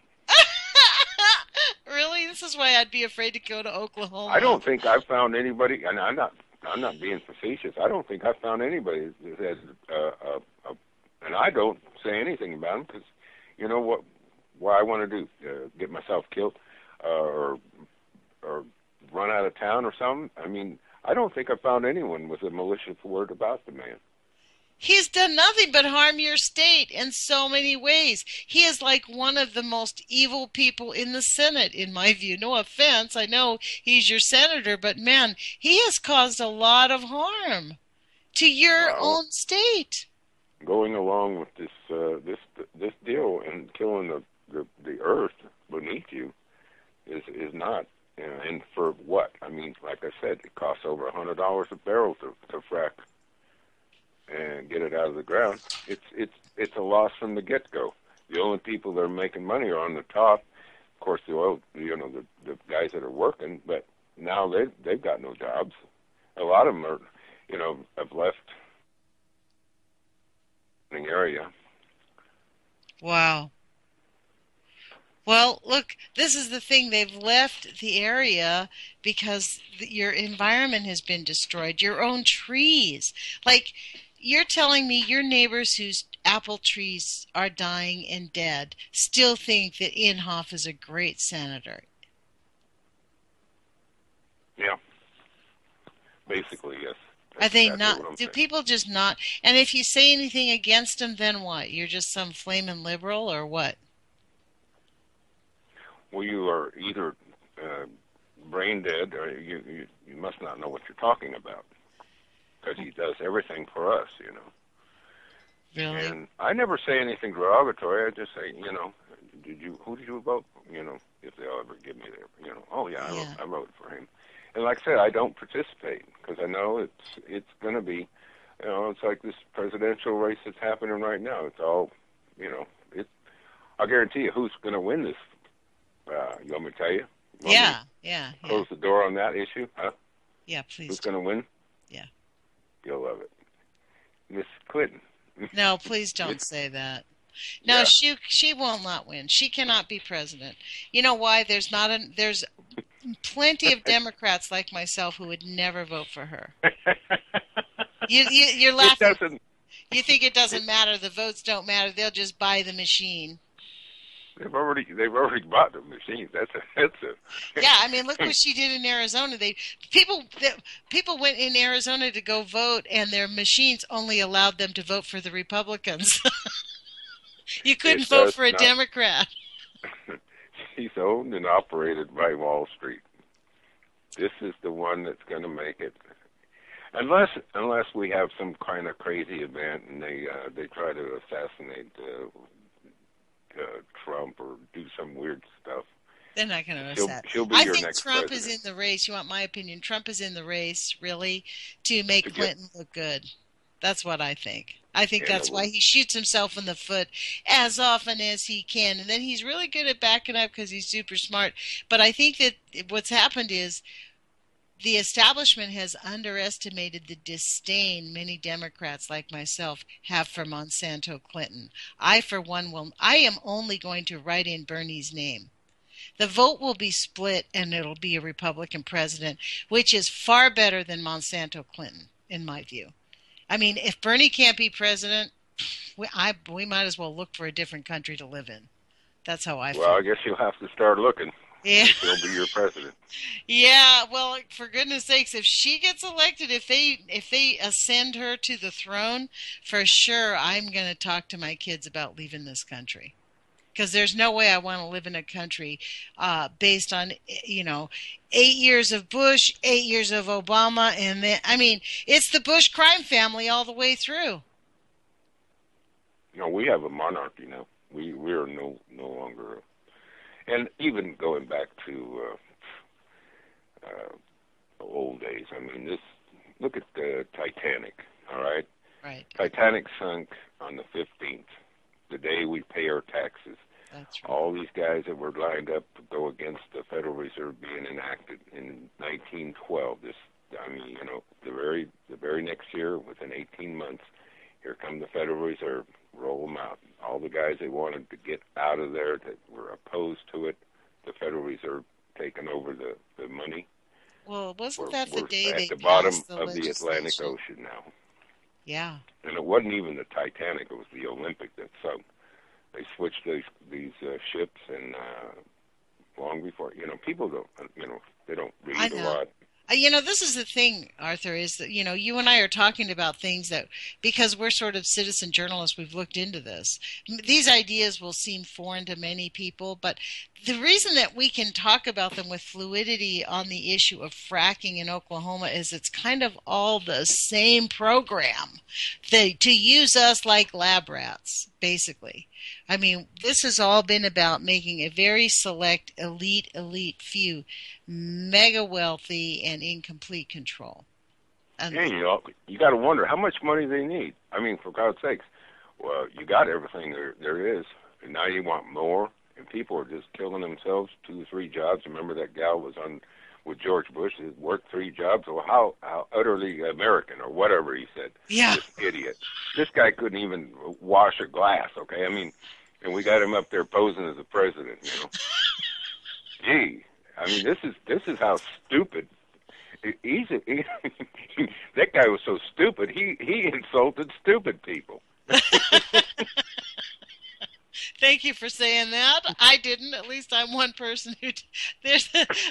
Really? This is why I'd be afraid to go to Oklahoma. I don't think I've found anybody, and I'm not, I'm not being facetious. I don't think I've found anybody that has, uh, uh, uh, and I don't say anything about him because, you know what, what I want to do, uh, get myself killed, uh, or, or run out of town or something. I mean, I don't think I found anyone with a malicious word about the man. He's done nothing but harm your state in so many ways. He is like one of the most evil people in the Senate, in my view. No offense, I know he's your senator, but man, he has caused a lot of harm to your Well, own state. going along with this uh, this this deal and killing the, the the earth beneath you is is not. You know, and for what? I mean, like I said, it costs over a hundred dollars a barrel to to frack and get it out of the ground. It's it's it's a loss from the get go. The only people that are making money are on the top. Of course, the oil, you know, the the guys that are working, but now they they've got no jobs. A lot of them are, you know, have left the area. Wow. Well, look, this is the thing. They've left the area because the, your environment has been destroyed. Your own trees. Like, you're telling me your neighbors whose apple trees are dying and dead still think that Inhofe is a great senator. Yeah. Basically, yes. Are they That's not? what I'm Do saying. people just not? And if you say anything against them, then what? You're just some flaming liberal or what? Well, you are either uh, brain dead or you, you you must not know what you're talking about, because he does everything for us, you know. Really? And I never say anything derogatory. I just say, you know, did you who did you vote? You know, if they'll ever give me their, you know, oh yeah, I, Yeah. Wrote, I voted for him. And like I said, I don't participate because I know it's it's going to be, you know, it's like this presidential race that's happening right now. It's all, you know, it. I guarantee you, who's going to win this? Uh, you want me to tell you? You want me Yeah, to yeah, yeah. Close the door on that issue, huh? Yeah, Who's please. going to win? Yeah. You'll love it, Miss Clinton. No, please don't It's- say that. No, Yeah. she she will not win. She cannot be president. You know why? There's not a there's plenty of Democrats like myself who would never vote for her. You, you you're It laughing. doesn't. You think it doesn't matter? The votes don't matter. They'll just buy the machine. They've already they've already bought the machines. That's a that's a. Yeah, I mean, look what she did in Arizona. They people they, people went in Arizona to go vote, and their machines only allowed them to vote for the Republicans. You couldn't It vote does for a not. Democrat. She's owned and operated by Wall Street. This is the one that's going to make it. Unless unless we have some kind of crazy event and they uh, they try to assassinate uh, uh, Trump or do some weird stuff. They're not going to She'll, assassinate. she'll be I your think next Trump president. is in the race. You want my opinion? Trump is in the race, really, to make To get- Clinton look good. That's what I think. I think Yeah, that's no, why he shoots himself in the foot as often as he can. And then he's really good at backing up because he's super smart. But I think that what's happened is the establishment has underestimated the disdain many Democrats like myself have for Monsanto Clinton. I, for one, will. I am only going to write in Bernie's name. The vote will be split, and it'll be a Republican president, which is far better than Monsanto Clinton, in my view. I mean, if Bernie can't be president, we, I, we might as well look for a different country to live in. That's how I Well, I feel. guess you'll have to start looking. Yeah. He'll be your president. Yeah, well, for goodness sakes, if she gets elected, if they if they ascend her to the throne, for sure I'm going to talk to my kids about leaving this country. Because there's no way I want to live in a country uh, based on, you know, eight years of Bush, eight years of Obama, and then, I mean, it's the Bush crime family all the way through. You know, we have a monarchy now. We we are no no longer, and even going back to uh, uh, old days. I mean, this. Look at the Titanic. All right, Right, Titanic sunk on the fifteenth, the day we pay our taxes. that's right. All these guys that were lined up to go against the Federal Reserve being enacted in nineteen twelve. This, I mean, you know, the very the very next year, within eighteen months, here come the Federal Reserve. Roll them out. All the guys they wanted to get out of there that were opposed to it, the Federal Reserve taking over the, the money. Well, wasn't We're, that the we're day they at the bottom passed the of the Atlantic legislation? Ocean now. Yeah. And it wasn't even the Titanic; it was the Olympic that sunk. They switched these these uh, ships, and uh, long before, you know, people don't, you know, they don't I read a know. lot. Uh, You know, this is the thing, Arthur, is that, you know, you and I are talking about things that, because we're sort of citizen journalists, we've looked into this. M- These ideas will seem foreign to many people, but the reason that we can talk about them with fluidity on the issue of fracking in Oklahoma is it's kind of all the same program. They, to use us like lab rats, basically. I mean, this has all been about making a very select, elite, elite few mega wealthy and in complete control. And And you know, you got to wonder how much money they need. I mean, for God's sakes, well, you got everything there there is, and now you want more, and people are just killing themselves, two or three jobs. Remember that gal was on with George Bush, that worked three jobs. Well, how how utterly American, or whatever he said. yeah, This idiot. This guy couldn't even wash a glass. Okay, I mean, and we got him up there posing as a president. You know, gee. I mean, this is this is how stupid. He's a, he, that guy was so stupid. He he insulted stupid people. thank you for saying that. I didn't. At least I'm one person who. There's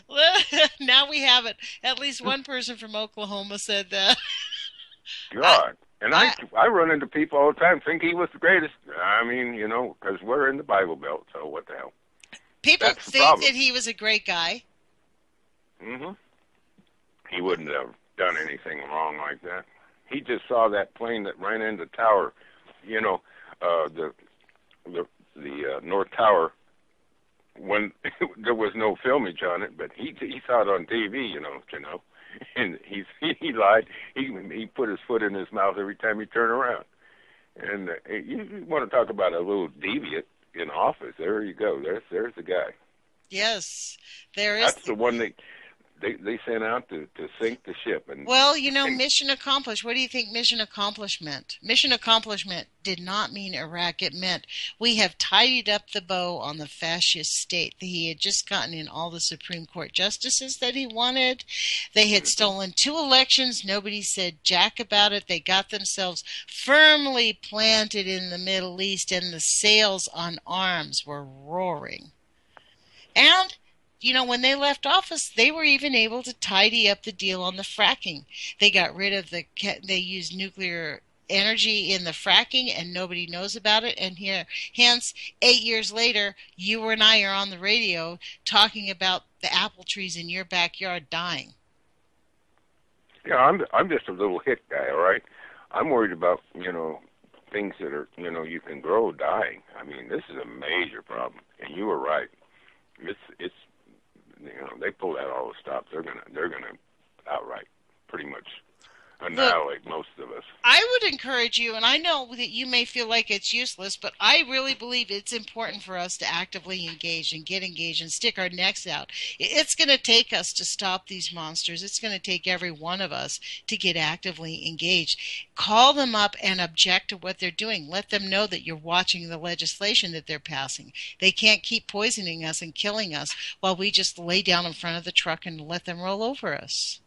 now we have it. At least one person from Oklahoma said that. God. And I, I- I run into people all the time think he was the greatest. I mean, you know, because we're in the Bible Belt, so what the hell? People That's the think problem. that he was a great guy. hmm He wouldn't have done anything wrong like that. He just saw that plane that ran into the tower, you know, uh, the the the uh, North Tower, when there was no filmage on it, but he he saw it on T V, you know, you know, and he he lied. He he put his foot in his mouth every time he turned around. And uh, you, you want to talk about a little deviant in office? There you go. There's there's the guy. Yes, there is. That's the one they they they sent out to to sink the ship. And Well, you know, and- mission accomplished. What do you think mission accomplished meant? Mission accomplishment did not mean Iraq. It meant we have tidied up the bow on the fascist state. He had just gotten in all the Supreme Court justices that he wanted. They had stolen two elections. Nobody said jack about it. They got themselves firmly planted in the Middle East, and the sales on arms were roaring. And you know, when they left office, they were even able to tidy up the deal on the fracking. They got rid of the, they used nuclear energy in the fracking, and nobody knows about it. And here, hence, eight years later, you and I are on the radio talking about the apple trees in your backyard dying. Yeah, I'm I'm just a little hit guy, all right? I'm worried about, you know, things that are, you know, you can grow dying. I mean, this is a major problem, and you were right. It's it's you know, they pull out all the stops. They're gonna they're gonna outright pretty much annihilate most of us. I would encourage you, and I know that you may feel like it's useless, but I really believe it's important for us to actively engage and get engaged and stick our necks out. It's going to take us to stop these monsters. It's going to take every one of us to get actively engaged. Call them up and object to what they're doing. Let them know that you're watching the legislation that they're passing. They can't keep poisoning us and killing us while we just lay down in front of the truck and let them roll over us.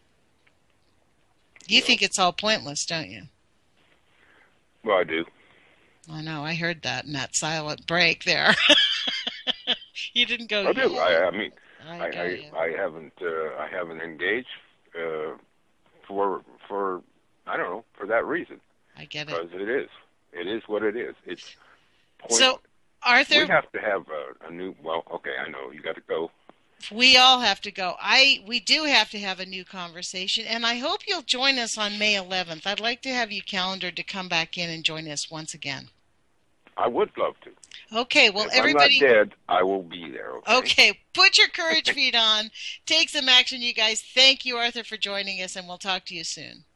You think it's all pointless, don't you? Well, I do. I know. I heard that in that silent break there. You didn't go. I do. "Yeah." I, I mean, I I got I, you. I haven't uh, I haven't engaged uh, for for I don't know for that reason, I get it. because it is it is what it is. It's point, So, Arthur, we have to have a, a new. Well, okay, I know you got to go. we all have to go. I we do have to have a new conversation, and I hope you'll join us on May eleventh. I'd like to have you calendared to come back in and join us once again. I would love to. Okay. Well, if everybody. I'm not dead, I will be there. Okay. Okay. Put your courage feet on. Take some action, you guys. Thank you, Arthur, for joining us, and we'll talk to you soon.